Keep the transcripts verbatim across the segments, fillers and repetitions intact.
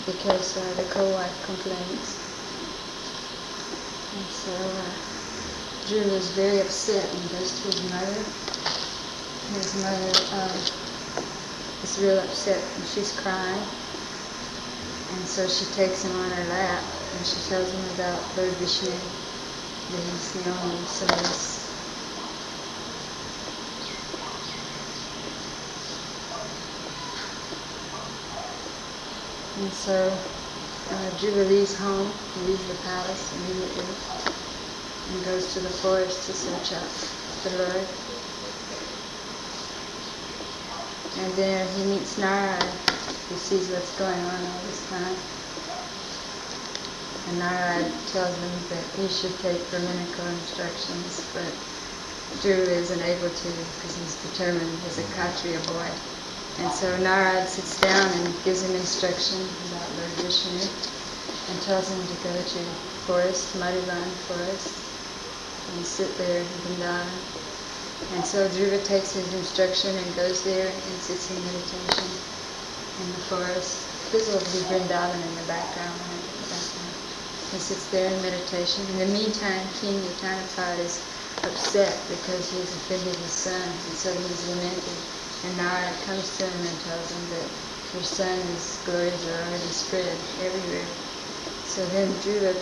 because uh, the co-wife complains. And so uh, Dhruva is very upset and goes to his mother. His mother uh, is real upset and she's crying. And so she takes him on her lap and she tells him about Lord Vishnu, that he's the only source. And so uh, Dhruva leaves home, he leaves the palace immediately and goes to the forest to search out the Lord. And there he meets Narad, who sees what's going on all this time. And Narad tells him that he should take Brahminical instructions, but Dhruva isn't able to because he's determined as a Kshatriya boy. And so Narad sits down and gives him instruction about Lord Vishnu and tells him to go to forest, Madhuban forest, and sit there in Vrindavan. And so Dhruva takes his instruction and goes there and sits in meditation in the forest. This will be Vrindavan in the background. He sits there in meditation. In the meantime, King Uttanapad is upset because he's offended his son, and so he's lamenting. And Narad comes to him and tells him that your son's glories are already spread everywhere. So then Dhruva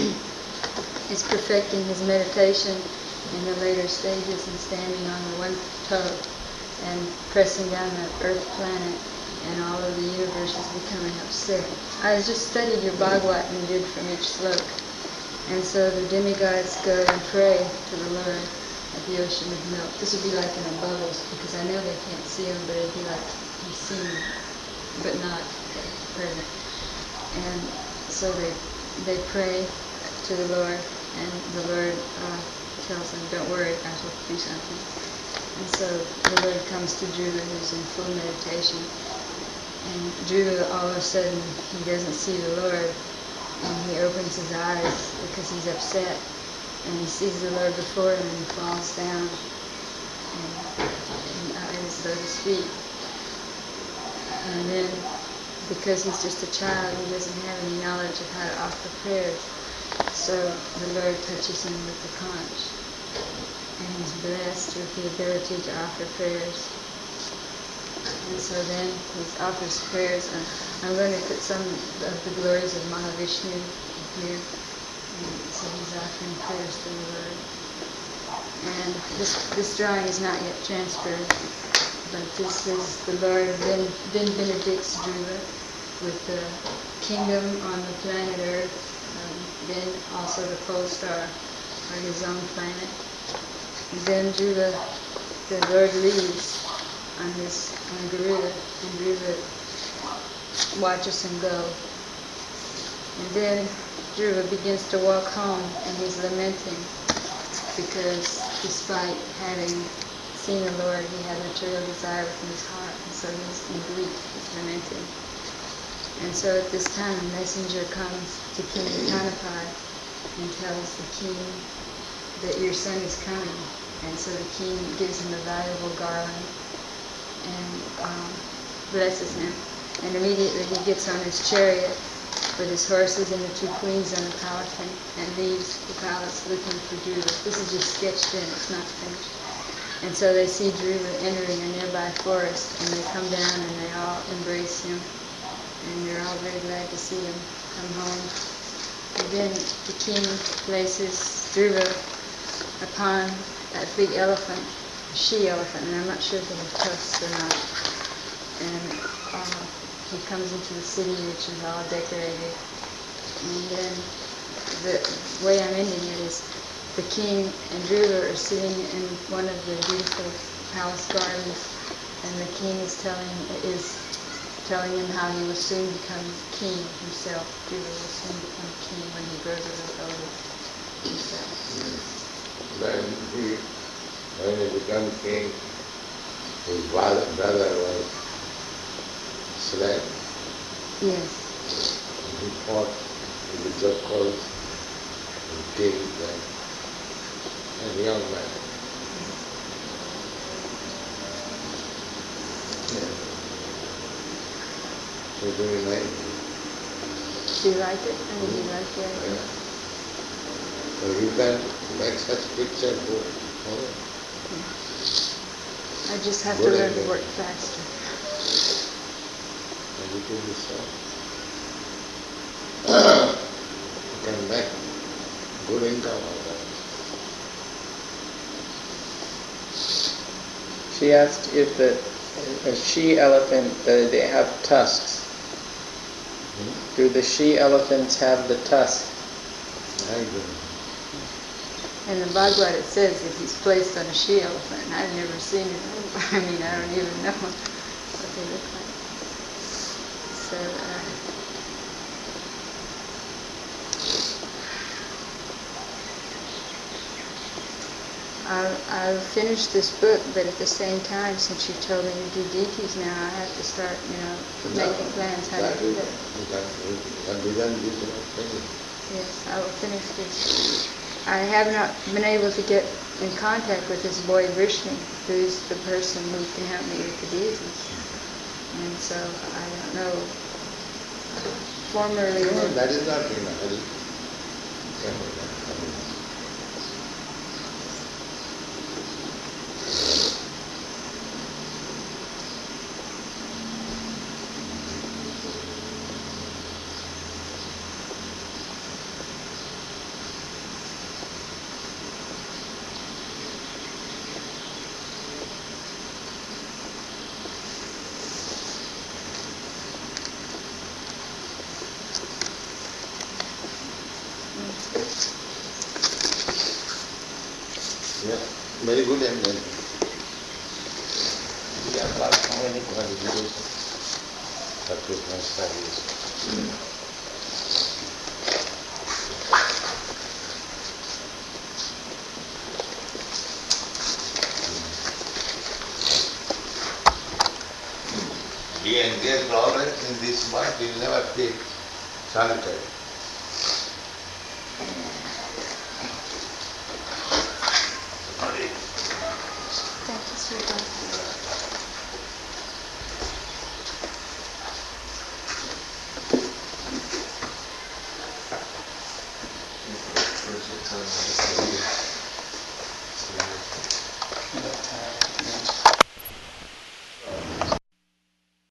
is perfecting his meditation in the later stages and standing on the one toe and pressing down the earth planet, and all of the universe is becoming upset. I just studied your Bhagavad and did from each sloka. And so the demigods go and pray to the Lord at the ocean of milk. This would be like in a bubbles, because I know they can't see him, but it'd be like he's seen, but not present. And so they they pray to the Lord, and the Lord uh, tells them, "Don't worry, I will do something." And so the Lord comes to Dhruva, who's in full meditation, and Dhruva all of a sudden he doesn't see the Lord, and he opens his eyes because he's upset. And he sees the Lord before him and he falls down and, and at his lotus feet. And then, because he's just a child, he doesn't have any knowledge of how to offer prayers. So the Lord touches him with the conch. And he's blessed with the ability to offer prayers. And so then he offers prayers. And I'm going to put some of the glories of Mahavishnu here. So he's offering prayers to the Lord. And this this drawing is not yet transferred, but this is the Lord then, then benedicts Dhruva with the kingdom on the planet Earth, um, then also the pole star on his own planet. And then Dhruva, the Lord leaves on his on Garuda, and Dhruva watches him go. And then Dhruva begins to walk home, and he's lamenting because despite having seen the Lord, he had material desire within his heart, and so he's in grief, he's lamenting. And so at this time, a messenger comes to King Uttanapad and tells the king that your son is coming. And so the king gives him a valuable garland and um, blesses him. And immediately he gets on his chariot with his horses and the two queens on the palanquin and leaves the palace looking for Dhruva. This is just sketched in, it's not finished. And so they see Dhruva entering a nearby forest, and they come down and they all embrace him, and they're all very glad to see him come home. And then the king places Dhruva upon that big elephant, a she-elephant, and I'm not sure if they have tusks or not. And uh, he comes into the city, which is all decorated. And then the way I'm ending it is the king and Dhruva are sitting in one of the beautiful palace gardens, and the king is telling is telling him how he will soon become king himself. Dhruva will soon become king when he grows a little older himself. When he when he became king, his brother, brother was slain. Yes. And he fought with the jackals and killed them. As a young man. Yeah. So very nice. Do you like it? Or did you like the idea? Yeah. So you can make such picture go on. I just have to Good learn to idea. work faster. And it will be so. You can make good income out of that. She asked if the a she elephant, uh, they have tusks. Hmm? Do the she elephants have the tusk? I don't know. In the Bhagavad it says that he's placed on a she elephant, and I've never seen it. I mean, I don't even know what they look like. So, uh, I'll, I'll finish this book, but at the same time, since you told me to do deities now, I have to start, you know, making plans how to do that. You can, you can design this and finish. Yes, I will finish this. I have not been able to get in contact with this boy Vrishni, who's the person who can help me with the deities. And so I don't know. Formerly, No, the- that is not enough. That is- can be done. I mean, Yeah, very good and then we have got so many qualifications. Sacrifice service. We engage always in this mind, we will never feel solitary.